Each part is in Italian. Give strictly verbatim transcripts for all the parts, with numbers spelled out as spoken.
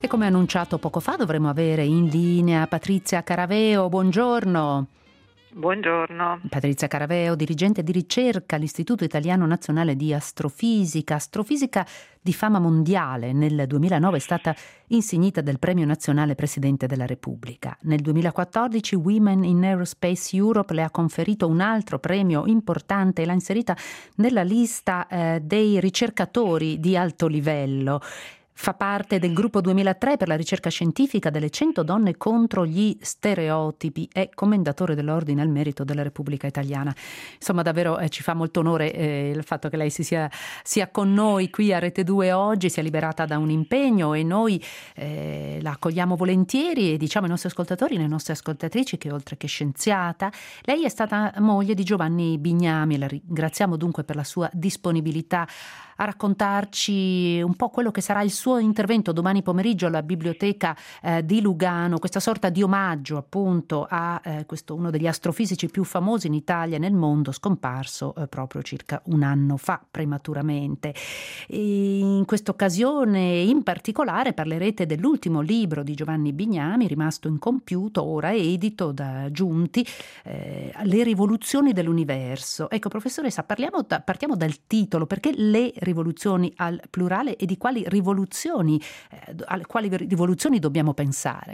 E come annunciato poco fa dovremo avere in linea Patrizia Caraveo. Buongiorno. Buongiorno. Patrizia Caraveo, dirigente di ricerca all'Istituto Italiano Nazionale di Astrofisica, astrofisica di fama mondiale. Nel duemilanove è stata insignita del Premio Nazionale Presidente della Repubblica. Nel duemilaquattordici Women in Aerospace Europe le ha conferito un altro premio importante e l'ha inserita nella lista eh, dei ricercatori di alto livello. Fa parte del gruppo duemilatré per la ricerca scientifica delle cento donne contro gli stereotipi. È commendatore dell'Ordine al Merito della Repubblica Italiana. Insomma, davvero eh, ci fa molto onore eh, il fatto che lei si sia, sia con noi qui a Rete due oggi, sia liberata da un impegno e noi eh, la accogliamo volentieri e diciamo ai nostri ascoltatori e alle nostre ascoltatrici che oltre che scienziata, lei è stata moglie di Giovanni Bignami. La ringraziamo dunque per la sua disponibilità a raccontarci un po' quello che sarà il suo intervento domani pomeriggio alla biblioteca eh, di Lugano, questa sorta di omaggio appunto a eh, questo uno degli astrofisici più famosi in Italia e nel mondo, scomparso eh, proprio circa un anno fa prematuramente. E in questa occasione in particolare parlerete dell'ultimo libro di Giovanni Bignami, rimasto incompiuto, ora edito da Giunti, eh, Le rivoluzioni dell'universo. Ecco, professoressa, parliamo da, partiamo dal titolo, perché le rivoluzioni al plurale e di quali rivoluzioni, eh, alle quali rivoluzioni dobbiamo pensare?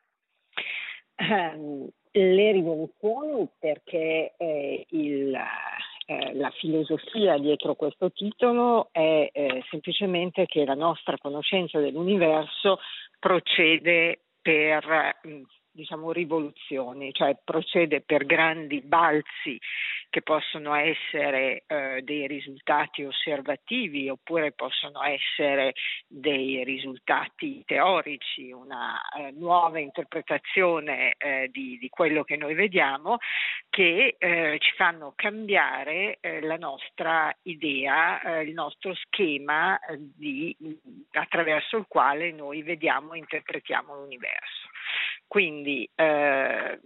Um, le rivoluzioni perché eh, il, eh, la filosofia dietro questo titolo è eh, semplicemente che la nostra conoscenza dell'universo procede per mh, diciamo rivoluzioni, cioè procede per grandi balzi che possono essere eh, dei risultati osservativi oppure possono essere dei risultati teorici, una eh, nuova interpretazione eh, di, di quello che noi vediamo che eh, ci fanno cambiare eh, la nostra idea, eh, il nostro schema eh, di, attraverso il quale noi vediamo e interpretiamo l'universo. Quindi eh,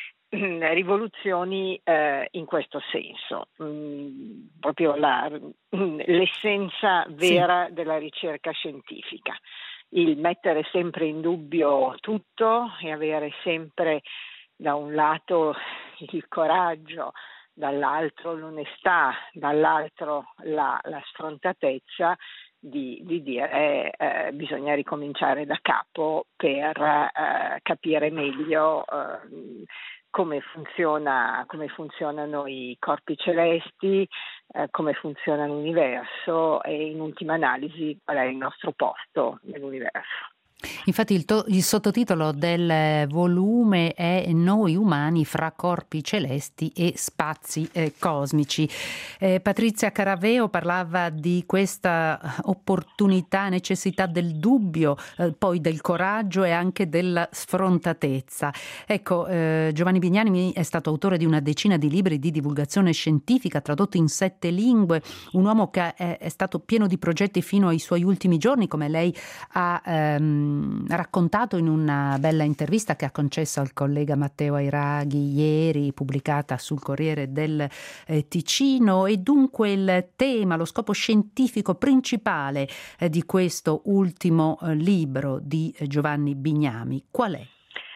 rivoluzioni eh, in questo senso, mm, proprio la, l'essenza vera sì. della ricerca scientifica, il mettere sempre in dubbio tutto e avere sempre da un lato il coraggio, dall'altro l'onestà, dall'altro la, la sfrontatezza di, di dire eh, bisogna ricominciare da capo per eh, capire meglio eh, come funziona, come funzionano i corpi celesti, eh, come funziona l'universo e in ultima analisi qual è il nostro posto nell'universo. Infatti il, to- il sottotitolo del volume è Noi umani fra corpi celesti e spazi eh, cosmici. Eh, Patrizia Caraveo parlava di questa opportunità, necessità del dubbio, eh, poi del coraggio e anche della sfrontatezza. Ecco, eh, Giovanni Bignami è stato autore di una decina di libri di divulgazione scientifica tradotti in sette lingue, un uomo che è, è stato pieno di progetti fino ai suoi ultimi giorni, come lei ha ehm, raccontato in una bella intervista che ha concesso al collega Matteo Airaghi ieri, pubblicata sul Corriere del eh, Ticino. E dunque il tema, lo scopo scientifico principale eh, di questo ultimo eh, libro di eh, Giovanni Bignami qual è?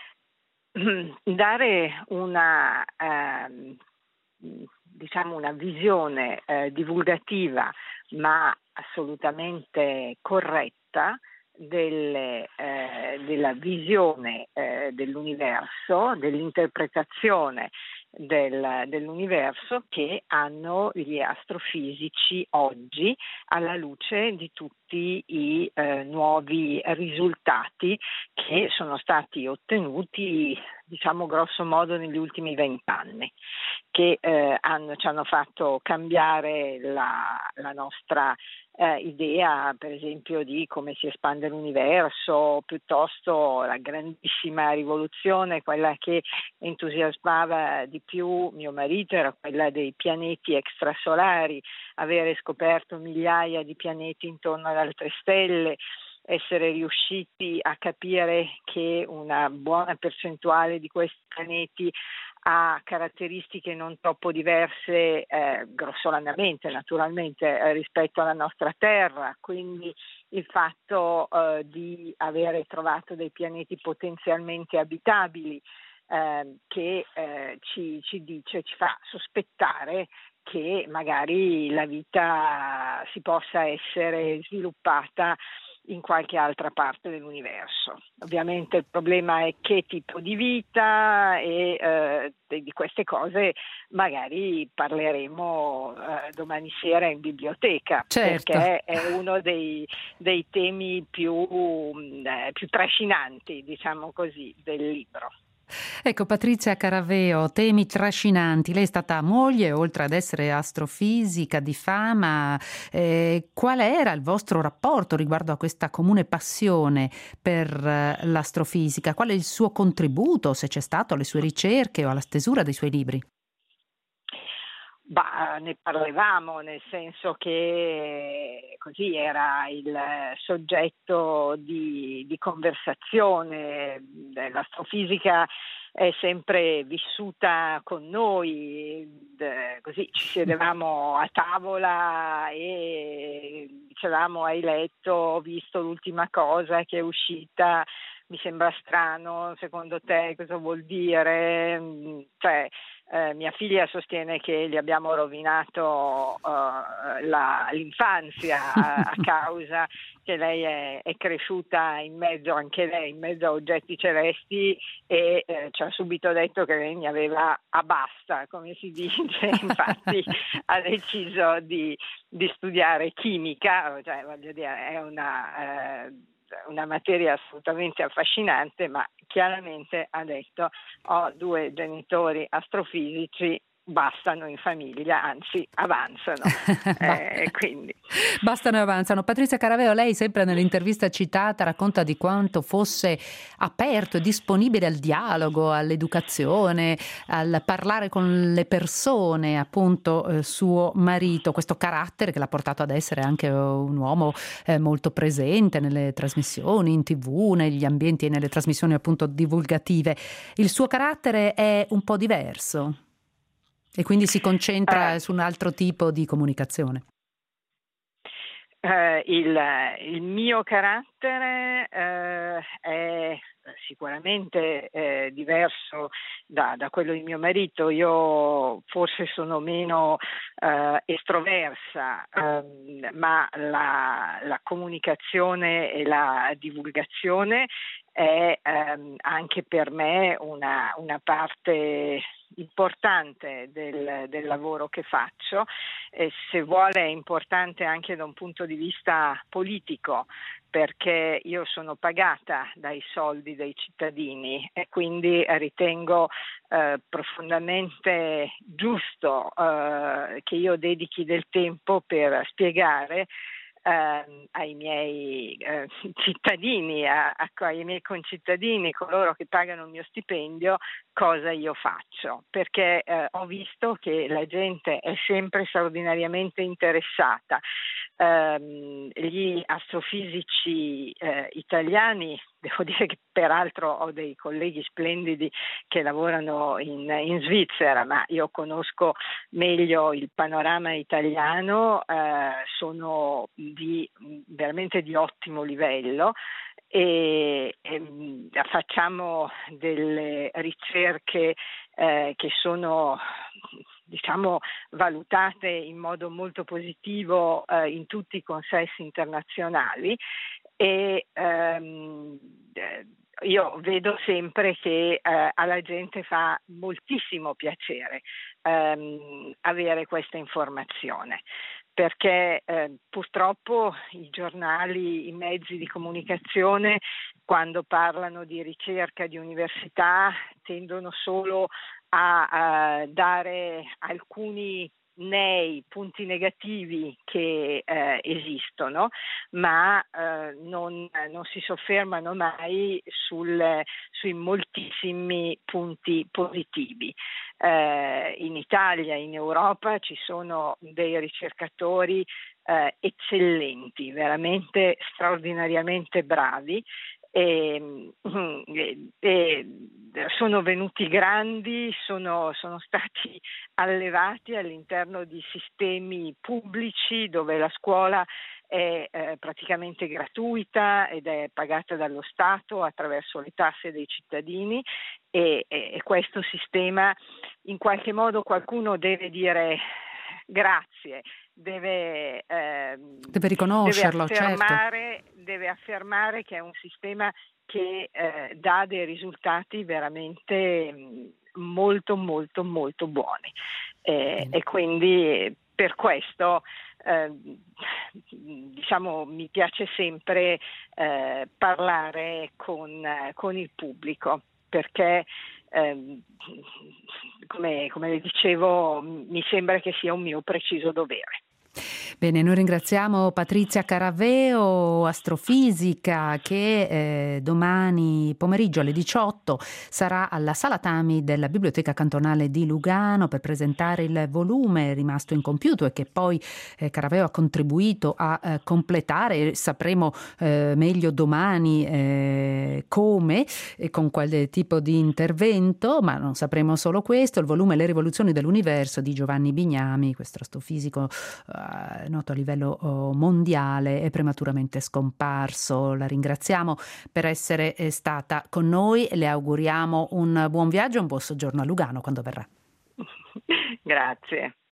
Dare una eh, diciamo una visione eh, divulgativa ma assolutamente corretta Delle, eh, della visione eh, dell'universo, dell'interpretazione del, dell'universo che hanno gli astrofisici oggi alla luce di tutti i eh, nuovi risultati che sono stati ottenuti, diciamo grosso modo, negli ultimi vent'anni, che eh, hanno, ci hanno fatto cambiare la, la nostra Eh, idea per esempio di come si espande l'universo, piuttosto la grandissima rivoluzione, quella che entusiasmava di più mio marito, era quella dei pianeti extrasolari, avere scoperto migliaia di pianeti intorno ad altre stelle, essere riusciti a capire che una buona percentuale di questi pianeti ha caratteristiche non troppo diverse, eh, grossolanamente naturalmente, eh, rispetto alla nostra Terra, quindi il fatto eh, di avere trovato dei pianeti potenzialmente abitabili, eh, che eh, ci, ci dice, ci fa sospettare che magari la vita si possa essere sviluppata in qualche altra parte dell'universo. Ovviamente il problema è che tipo di vita e eh, di queste cose magari parleremo eh, domani sera in biblioteca, Certo. perché è uno dei, dei temi più, eh, più trascinanti, diciamo così, del libro. Ecco, Patrizia Caraveo, temi trascinanti. Lei è stata moglie, oltre ad essere astrofisica di fama. Eh, qual era il vostro rapporto riguardo a questa comune passione per eh, l'astrofisica? Qual è il suo contributo, se c'è stato, alle sue ricerche o alla stesura dei suoi libri? Bah, ne parlavamo, nel senso che così era il soggetto di, di conversazione. L'astrofisica è sempre vissuta con noi, così ci sedevamo a tavola e dicevamo: hai letto, ho visto l'ultima cosa che è uscita, mi sembra strano, secondo te cosa vuol dire? Cioè, eh, mia figlia sostiene che gli abbiamo rovinato uh, la, l'infanzia a, a causa che lei è, è cresciuta in mezzo, anche lei, in mezzo a oggetti celesti, e eh, ci ha subito detto che lei ne aveva a basta, come si dice. Infatti ha deciso di, di studiare chimica, cioè voglio dire, è una... Eh, una materia assolutamente affascinante, ma chiaramente ha detto: ho due genitori astrofisici, bastano in famiglia, anzi avanzano. eh, quindi. Bastano e avanzano. Patrizia Caraveo, lei sempre nell'intervista citata racconta di quanto fosse aperto e disponibile al dialogo, all'educazione, al parlare con le persone, appunto eh, suo marito, questo carattere che l'ha portato ad essere anche un uomo eh, molto presente nelle trasmissioni in tivù, negli ambienti e nelle trasmissioni appunto divulgative. Il suo carattere è un po' diverso e quindi si concentra Eh, su un altro tipo di comunicazione. eh, il, il mio carattere eh, è sicuramente eh, diverso da, da quello di mio marito. Io forse sono meno eh, estroversa, ehm, ma la, la comunicazione e la divulgazione è ehm, anche per me una, una parte importante del, del lavoro che faccio, e se vuole è importante anche da un punto di vista politico, perché io sono pagata dai soldi dei cittadini e quindi ritengo eh, profondamente giusto eh, che io dedichi del tempo per spiegare eh, ai miei eh, cittadini, a, a, ai miei concittadini, coloro che pagano il mio stipendio, cosa io faccio, perché eh, ho visto che la gente è sempre straordinariamente interessata. Um, gli astrofisici eh, italiani, devo dire che peraltro ho dei colleghi splendidi che lavorano in, in Svizzera, ma io conosco meglio il panorama italiano, eh, sono di, veramente di ottimo livello. E, e facciamo delle ricerche eh, che sono, diciamo, valutate in modo molto positivo eh, in tutti i consessi internazionali, e ehm, io vedo sempre che eh, alla gente fa moltissimo piacere ehm, avere questa informazione, perché eh, purtroppo i giornali, i mezzi di comunicazione, quando parlano di ricerca, di università, tendono solo a, a dare alcuni nei punti negativi che eh, esistono, ma eh, non, non si soffermano mai sul, sui moltissimi punti positivi. Eh, in Italia, in Europa ci sono dei ricercatori eh, eccellenti, veramente straordinariamente bravi. E, e, e sono venuti grandi, sono, sono stati allevati all'interno di sistemi pubblici dove la scuola è eh, praticamente gratuita ed è pagata dallo Stato attraverso le tasse dei cittadini e, e, e questo sistema in qualche modo qualcuno deve dire grazie, deve, eh, Deve riconoscerlo, deve affermare, certo. deve affermare che è un sistema che eh, dà dei risultati veramente molto molto molto buoni eh, e quindi per questo eh, diciamo mi piace sempre eh, parlare con, con il pubblico perché eh, come, come le dicevo mi sembra che sia un mio preciso dovere. Bene, noi ringraziamo Patrizia Caraveo, astrofisica, che eh, domani pomeriggio alle diciotto sarà alla Sala Tami della Biblioteca Cantonale di Lugano per presentare il volume rimasto incompiuto e che poi eh, Caraveo ha contribuito a eh, completare. Sapremo eh, meglio domani eh, come e con quale tipo di intervento, ma non sapremo solo questo. Il volume Le rivoluzioni dell'universo di Giovanni Bignami, questo astrofisico eh, noto a livello oh, mondiale, è prematuramente scomparso. La ringraziamo per essere stata con noi e le auguriamo un buon viaggio e un buon soggiorno a Lugano quando verrà. Grazie.